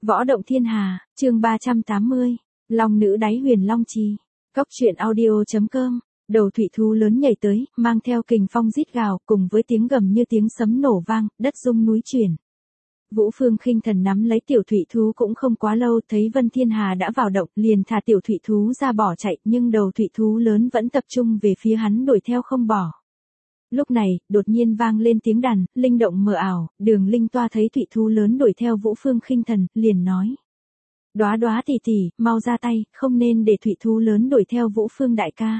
Võ động thiên hà, chương 380. Long nữ đáy huyền long trì. Cốc truyện audio.com. Đầu thủy thú lớn nhảy tới, mang theo kình phong rít gào, cùng với tiếng gầm như tiếng sấm nổ vang, đất rung núi chuyển. Vũ Phương Khinh Thần nắm lấy tiểu thủy thú cũng không quá lâu, thấy Vân Thiên Hà đã vào động, liền thả tiểu thủy thú ra bỏ chạy, nhưng đầu thủy thú lớn vẫn tập trung về phía hắn đuổi theo không bỏ. Lúc này, đột nhiên vang lên tiếng đàn, linh động mờ ảo, Đường Linh Toa thấy thủy thú lớn đuổi theo Vũ Phương Khinh Thần, liền nói: "Đóa đóa tỷ tỷ, mau ra tay, không nên để thủy thú lớn đuổi theo Vũ Phương đại ca."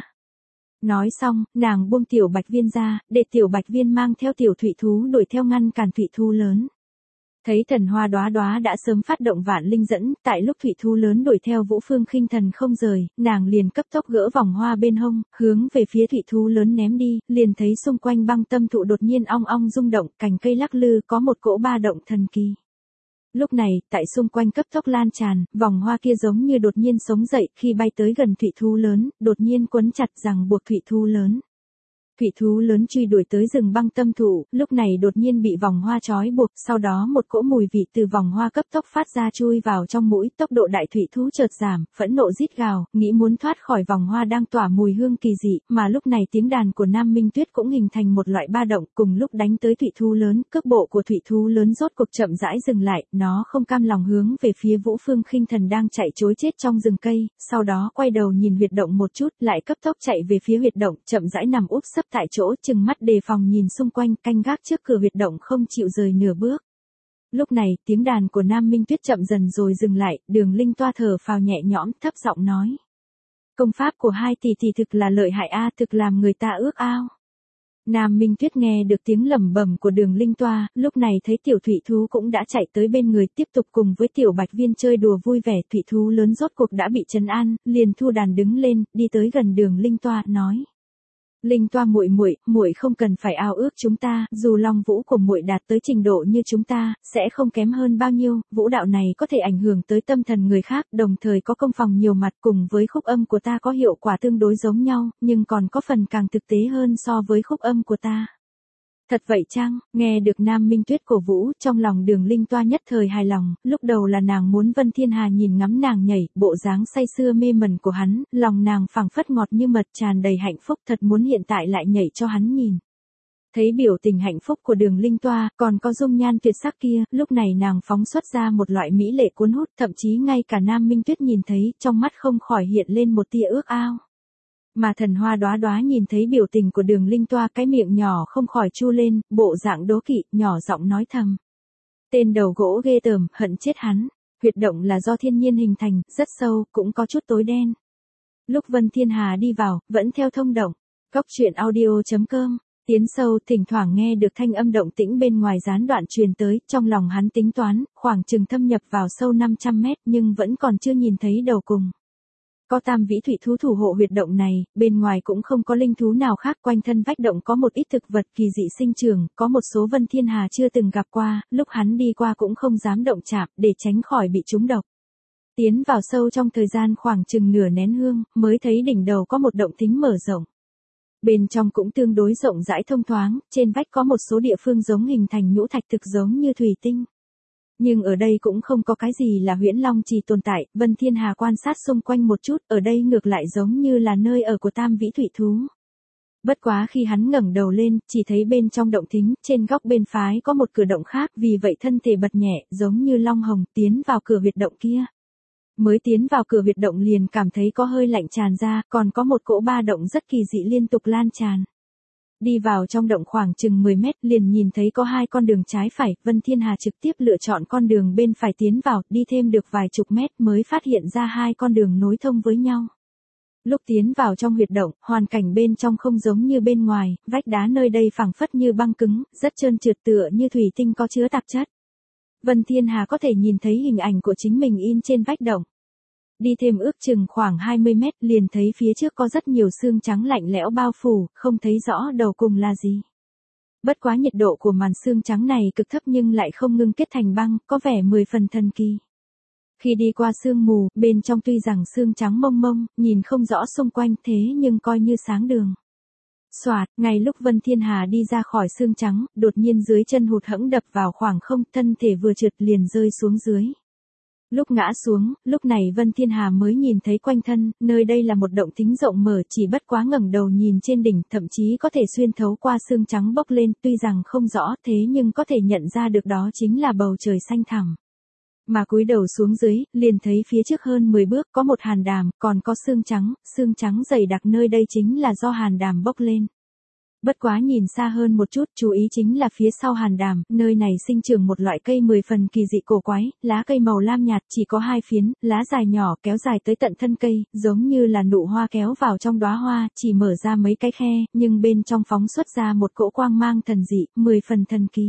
Nói xong, nàng buông tiểu bạch viên ra, để tiểu bạch viên mang theo tiểu thủy thú đuổi theo ngăn cản thủy thú lớn. Thấy thần hoa đóa đóa đã sớm phát động vạn linh dẫn, tại lúc thủy thú lớn đuổi theo Vũ Phương Khinh Thần không rời, nàng liền cấp tốc gỡ vòng hoa bên hông, hướng về phía thủy thú lớn ném đi, liền thấy xung quanh băng tâm thụ đột nhiên ong ong rung động, cành cây lắc lư, có một cỗ ba động thần kỳ. Lúc này, tại xung quanh cấp tốc lan tràn, vòng hoa kia giống như đột nhiên sống dậy, khi bay tới gần thủy thú lớn, đột nhiên quấn chặt rằng buộc thủy thú lớn. Thủy thú lớn truy đuổi tới rừng băng tâm thụ, lúc này đột nhiên bị vòng hoa trói buộc, sau đó một cỗ mùi vị từ vòng hoa cấp tốc phát ra chui vào trong mũi, tốc độ đại thủy thú chợt giảm, phẫn nộ rít gào, nghĩ muốn thoát khỏi vòng hoa đang tỏa mùi hương kỳ dị, mà lúc này tiếng đàn của Nam Minh Tuyết cũng hình thành một loại ba động, cùng lúc đánh tới thủy thú lớn, cước bộ của thủy thú lớn rốt cuộc chậm rãi dừng lại, nó không cam lòng hướng về phía Vũ Phương Khinh Thần đang chạy trối chết trong rừng cây, sau đó quay đầu nhìn huyệt động một chút, lại cấp tốc chạy về phía huyệt động, chậm rãi nằm úp sấp tại chỗ, chừng mắt đề phòng nhìn xung quanh, canh gác trước cửa huyệt động không chịu rời nửa bước. Lúc này, tiếng đàn của Nam Minh Tuyết chậm dần rồi dừng lại, Đường Linh Toa thở phào nhẹ nhõm, thấp giọng nói: "Công pháp của hai tỷ tỷ thực là lợi hại a, thực làm người ta ước ao." Nam Minh Tuyết nghe được tiếng lẩm bẩm của Đường Linh Toa, lúc này thấy tiểu thủy thú cũng đã chạy tới bên người, tiếp tục cùng với tiểu bạch viên chơi đùa vui vẻ, thủy thú lớn rốt cuộc đã bị trấn an, liền thu đàn đứng lên, đi tới gần Đường Linh Toa, nói: "Linh Toa muội muội, muội không cần phải ao ước chúng ta, dù long vũ của muội đạt tới trình độ như chúng ta, sẽ không kém hơn bao nhiêu, vũ đạo này có thể ảnh hưởng tới tâm thần người khác, đồng thời có công phòng nhiều mặt, cùng với khúc âm của ta có hiệu quả tương đối giống nhau, nhưng còn có phần càng thực tế hơn so với khúc âm của ta." Thật vậy chăng? Nghe được Nam Minh Tuyết cổ vũ, trong lòng Đường Linh Toa nhất thời hài lòng, lúc đầu là nàng muốn Vân Thiên Hà nhìn ngắm nàng nhảy, bộ dáng say sưa mê mẩn của hắn, lòng nàng phảng phất ngọt như mật, tràn đầy hạnh phúc, thật muốn hiện tại lại nhảy cho hắn nhìn. Thấy biểu tình hạnh phúc của Đường Linh Toa, còn có dung nhan tuyệt sắc kia, lúc này nàng phóng xuất ra một loại mỹ lệ cuốn hút, thậm chí ngay cả Nam Minh Tuyết nhìn thấy, trong mắt không khỏi hiện lên một tia ước ao. Mà thần hoa đóa đóa nhìn thấy biểu tình của Đường Linh Toa, cái miệng nhỏ không khỏi chu lên, bộ dạng đố kỵ, nhỏ giọng nói thầm: "Tên đầu gỗ ghê tởm, hận chết hắn." Huyệt động là do thiên nhiên hình thành, rất sâu, cũng có chút tối đen. Lúc Vân Thiên Hà đi vào, vẫn theo thông động. Cốc truyện audio.com. Tiến sâu, thỉnh thoảng nghe được thanh âm động tĩnh bên ngoài gián đoạn truyền tới, trong lòng hắn tính toán, khoảng chừng thâm nhập vào sâu 500 mét nhưng vẫn còn chưa nhìn thấy đầu cùng. Có tam vĩ thủy thú thủ hộ huyệt động này, bên ngoài cũng không có linh thú nào khác, quanh thân vách động có một ít thực vật kỳ dị sinh trưởng, có một số Vân Thiên Hà chưa từng gặp qua, lúc hắn đi qua cũng không dám động chạm, để tránh khỏi bị trúng độc. Tiến vào sâu trong thời gian khoảng chừng nửa nén hương, mới thấy đỉnh đầu có một động thính mở rộng. Bên trong cũng tương đối rộng rãi thông thoáng, trên vách có một số địa phương giống hình thành nhũ thạch thực giống như thủy tinh. Nhưng ở đây cũng không có cái gì là huyễn long trì tồn tại, Vân Thiên Hà quan sát xung quanh một chút, ở đây ngược lại giống như là nơi ở của tam vĩ thủy thú. Bất quá khi hắn ngẩng đầu lên, chỉ thấy bên trong động thính, trên góc bên phái có một cửa động khác, vì vậy thân thể bật nhẹ, giống như long hồng, tiến vào cửa huyệt động kia. Mới tiến vào cửa huyệt động liền cảm thấy có hơi lạnh tràn ra, còn có một cỗ ba động rất kỳ dị liên tục lan tràn. Đi vào trong động khoảng chừng 10 mét liền nhìn thấy có hai con đường trái phải, Vân Thiên Hà trực tiếp lựa chọn con đường bên phải tiến vào, đi thêm được vài chục mét mới phát hiện ra hai con đường nối thông với nhau. Lúc tiến vào trong huyệt động, hoàn cảnh bên trong không giống như bên ngoài, vách đá nơi đây phẳng phất như băng cứng, rất trơn trượt tựa như thủy tinh có chứa tạp chất. Vân Thiên Hà có thể nhìn thấy hình ảnh của chính mình in trên vách động. Đi thêm ước chừng khoảng 20 mét liền thấy phía trước có rất nhiều xương trắng lạnh lẽo bao phủ, không thấy rõ đầu cùng là gì. Bất quá nhiệt độ của màn xương trắng này cực thấp nhưng lại không ngưng kết thành băng, có vẻ 10 phần thần kỳ. Khi đi qua sương mù, bên trong tuy rằng xương trắng mông mông, nhìn không rõ xung quanh thế nhưng coi như sáng đường. Soạt, ngay lúc Vân Thiên Hà đi ra khỏi xương trắng, đột nhiên dưới chân hụt hẫng đập vào khoảng không, thân thể vừa trượt liền rơi xuống dưới. Lúc ngã xuống, lúc này Vân Thiên Hà mới nhìn thấy quanh thân, nơi đây là một động thính rộng mở, chỉ bất quá ngẩng đầu nhìn trên đỉnh, thậm chí có thể xuyên thấu qua sương trắng bốc lên, tuy rằng không rõ thế nhưng có thể nhận ra được đó chính là bầu trời xanh thẳm. Mà cúi đầu xuống dưới, liền thấy phía trước hơn 10 bước có một hàn đàm, còn có xương trắng dày đặc, nơi đây chính là do hàn đàm bốc lên. Bất quá nhìn xa hơn một chút, chú ý chính là phía sau hàn đàm, nơi này sinh trưởng một loại cây 10 phần kỳ dị cổ quái, lá cây màu lam nhạt, chỉ có 2 phiến, lá dài nhỏ kéo dài tới tận thân cây, giống như là nụ hoa kéo vào trong đóa hoa, chỉ mở ra mấy cái khe, nhưng bên trong phóng xuất ra một cỗ quang mang thần dị, 10 phần thần kỳ.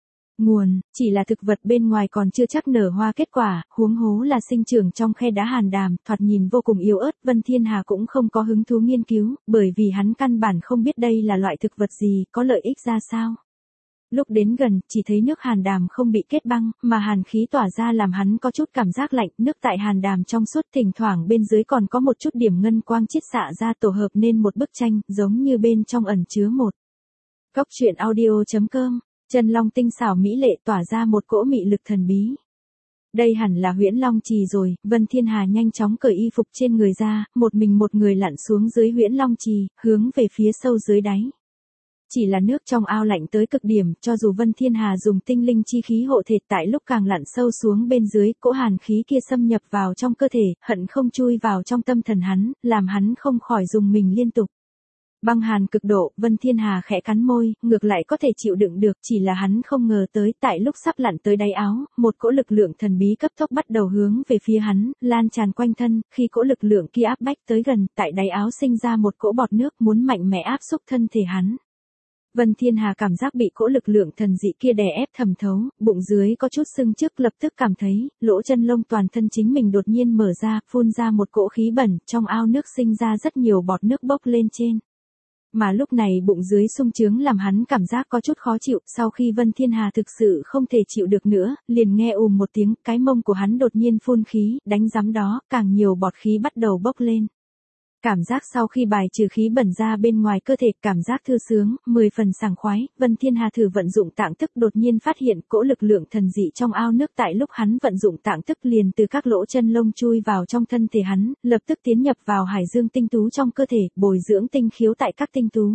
Nguồn, chỉ là thực vật bên ngoài còn chưa chắc nở hoa kết quả, huống hố là sinh trưởng trong khe đá hàn đàm, thoạt nhìn vô cùng yếu ớt, Vân Thiên Hà cũng không có hứng thú nghiên cứu, bởi vì hắn căn bản không biết đây là loại thực vật gì, có lợi ích ra sao. Lúc đến gần, chỉ thấy nước hàn đàm không bị kết băng, mà hàn khí tỏa ra làm hắn có chút cảm giác lạnh, nước tại hàn đàm trong suốt, thỉnh thoảng bên dưới còn có một chút điểm ngân quang chiết xạ ra tổ hợp nên một bức tranh, giống như bên trong ẩn chứa một. Cốc truyện audio.com. Chân long tinh xảo mỹ lệ tỏa ra một cỗ mị lực thần bí. Đây hẳn là huyễn long trì rồi, Vân Thiên Hà nhanh chóng cởi y phục trên người ra, một người lặn xuống dưới huyễn long trì, hướng về phía sâu dưới đáy. Chỉ là nước trong ao lạnh tới cực điểm, cho dù Vân Thiên Hà dùng tinh linh chi khí hộ thể, tại lúc càng lặn sâu xuống bên dưới, cỗ hàn khí kia xâm nhập vào trong cơ thể, hận không chui vào trong tâm thần hắn, làm hắn không khỏi dùng mình liên tục. Băng hàn cực độ, Vân Thiên Hà khẽ cắn môi, ngược lại có thể chịu đựng được, chỉ là hắn không ngờ tới tại lúc sắp lặn tới đáy áo, một cỗ lực lượng thần bí cấp tốc bắt đầu hướng về phía hắn, lan tràn quanh thân, khi cỗ lực lượng kia áp bách tới gần, tại đáy áo sinh ra một cỗ bọt nước muốn mạnh mẽ áp xúc thân thể hắn. Vân Thiên Hà cảm giác bị cỗ lực lượng thần dị kia đè ép thẩm thấu, bụng dưới có chút sưng trước, lập tức cảm thấy, lỗ chân lông toàn thân chính mình đột nhiên mở ra, phun ra một cỗ khí bẩn, trong ao nước sinh ra rất nhiều bọt nước bốc lên trên. Mà lúc này bụng dưới sung trướng làm hắn cảm giác có chút khó chịu, sau khi Vân Thiên Hà thực sự không thể chịu được nữa, liền nghe một tiếng, cái mông của hắn đột nhiên phun khí, đánh giấm đó, càng nhiều bọt khí bắt đầu bốc lên. Cảm giác sau khi bài trừ khí bẩn ra bên ngoài cơ thể, cảm giác thư sướng, 10 phần sảng khoái, Vân Thiên Hà thử vận dụng tạng thức, đột nhiên phát hiện cỗ lực lượng thần dị trong ao nước, tại lúc hắn vận dụng tạng thức liền từ các lỗ chân lông chui vào trong thân thể hắn, lập tức tiến nhập vào hải dương tinh tú trong cơ thể, bồi dưỡng tinh khiếu tại các tinh tú.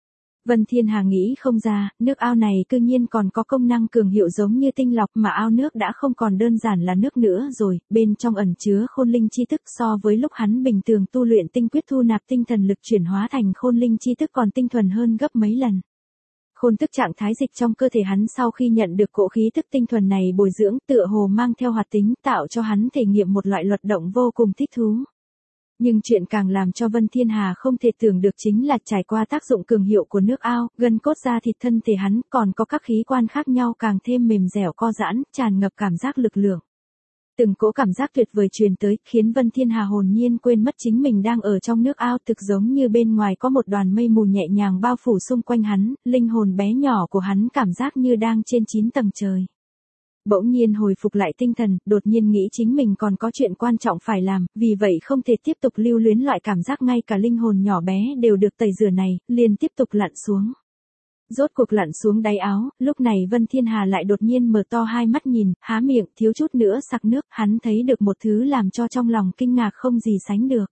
Vân Thiên Hà nghĩ không ra, nước ao này cư nhiên còn có công năng cường hiệu giống như tinh lọc, mà ao nước đã không còn đơn giản là nước nữa rồi, bên trong ẩn chứa khôn linh chi thức, so với lúc hắn bình thường tu luyện tinh quyết thu nạp tinh thần lực chuyển hóa thành khôn linh chi thức còn tinh thuần hơn gấp mấy lần. Khôn tức trạng thái dịch trong cơ thể hắn sau khi nhận được cỗ khí thức tinh thuần này bồi dưỡng, tựa hồ mang theo hoạt tính, tạo cho hắn thể nghiệm một loại luật động vô cùng thích thú. Nhưng chuyện càng làm cho Vân Thiên Hà không thể tưởng được chính là trải qua tác dụng cường hiệu của nước ao, gân cốt da thịt thân thể hắn còn có các khí quan khác nhau càng thêm mềm dẻo co giãn, tràn ngập cảm giác lực lượng. Từng cỗ cảm giác tuyệt vời truyền tới, khiến Vân Thiên Hà hồn nhiên quên mất chính mình đang ở trong nước ao, thực giống như bên ngoài có một đoàn mây mù nhẹ nhàng bao phủ xung quanh hắn, linh hồn bé nhỏ của hắn cảm giác như đang trên 9 tầng trời. Bỗng nhiên hồi phục lại tinh thần, đột nhiên nghĩ chính mình còn có chuyện quan trọng phải làm, vì vậy không thể tiếp tục lưu luyến loại cảm giác ngay cả linh hồn nhỏ bé đều được tẩy rửa này, liền tiếp tục lặn xuống. Rốt cuộc lặn xuống đáy áo, lúc này Vân Thiên Hà lại đột nhiên mở to hai mắt nhìn, há miệng, thiếu chút nữa sặc nước, hắn thấy được một thứ làm cho trong lòng kinh ngạc không gì sánh được.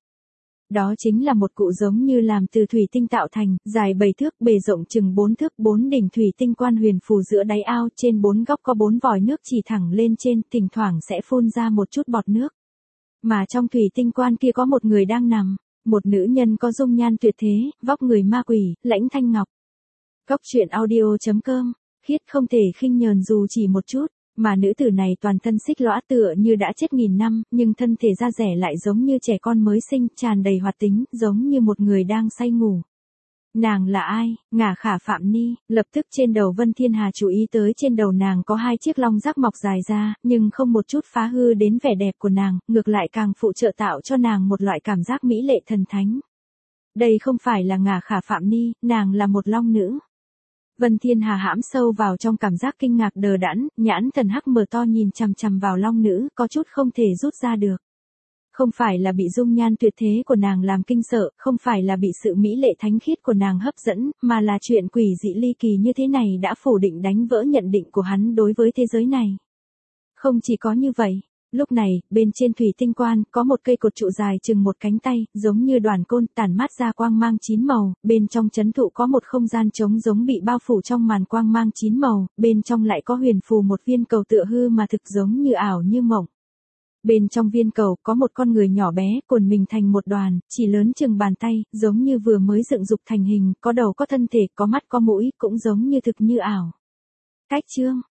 Đó chính là một cụ giống như làm từ thủy tinh tạo thành, dài 7 thước, bề rộng chừng 4 thước, 4 đỉnh thủy tinh quan huyền phù giữa đáy ao, trên 4 góc có 4 vòi nước chỉ thẳng lên trên, thỉnh thoảng sẽ phun ra một chút bọt nước. Mà trong thủy tinh quan kia có một người đang nằm, một nữ nhân có dung nhan tuyệt thế, vóc người ma quỷ, lãnh thanh ngọc. Cốc truyện audio.com, khiết không thể khinh nhờn dù chỉ một chút. Mà nữ tử này toàn thân xích lõa tựa như đã chết nghìn năm, nhưng thân thể da rẻ lại giống như trẻ con mới sinh, tràn đầy hoạt tính, giống như một người đang say ngủ. Nàng là ai? Ngả Khả Phạm Ni. Lập tức trên đầu Vân Thiên Hà chú ý tới trên đầu nàng có 2 chiếc long giác mọc dài ra, nhưng không một chút phá hư đến vẻ đẹp của nàng, ngược lại càng phụ trợ tạo cho nàng một loại cảm giác mỹ lệ thần thánh. Đây không phải là Ngả Khả Phạm Ni, nàng là một long nữ. Vân Thiên Hà hãm sâu vào trong cảm giác kinh ngạc đờ đẫn, nhãn thần hắc mở to nhìn chằm chằm vào long nữ, có chút không thể rút ra được. Không phải là bị dung nhan tuyệt thế của nàng làm kinh sợ, không phải là bị sự mỹ lệ thánh khiết của nàng hấp dẫn, mà là chuyện quỷ dị ly kỳ như thế này đã phủ định đánh vỡ nhận định của hắn đối với thế giới này. Không chỉ có như vậy, Lúc này, bên trên thủy tinh quan, có một cây cột trụ dài chừng một cánh tay, giống như đoàn côn, tản mát ra quang mang 9 màu, bên trong chấn thụ có một không gian trống giống bị bao phủ trong màn quang mang 9 màu, bên trong lại có huyền phù một viên cầu tựa hư mà thực giống như ảo như mộng. Bên trong viên cầu có một con người nhỏ bé, cuộn mình thành một đoàn, chỉ lớn chừng bàn tay, giống như vừa mới dựng dục thành hình, có đầu có thân thể, có mắt có mũi, cũng giống như thực như ảo. Cách chương